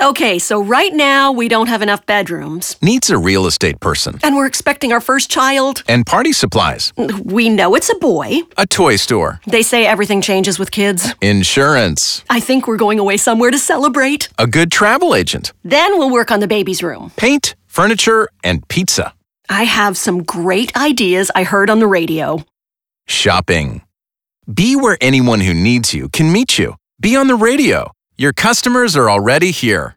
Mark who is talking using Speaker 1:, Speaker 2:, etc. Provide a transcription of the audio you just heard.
Speaker 1: Okay, so right now we don't have enough bedrooms.
Speaker 2: Needs a real estate person.
Speaker 1: And we're expecting our first child.
Speaker 2: And party supplies.
Speaker 1: We know it's a boy.
Speaker 2: A toy store.
Speaker 1: They say everything changes with kids.
Speaker 2: Insurance.
Speaker 1: I think we're going away somewhere to celebrate.
Speaker 2: A good travel agent.
Speaker 1: Then we'll work on the baby's room.
Speaker 2: Paint, furniture, and pizza.
Speaker 1: I have some great ideas I heard on the radio.
Speaker 2: Shopping. Be where anyone who needs you can meet you. Be on the radio. Your customers are already here.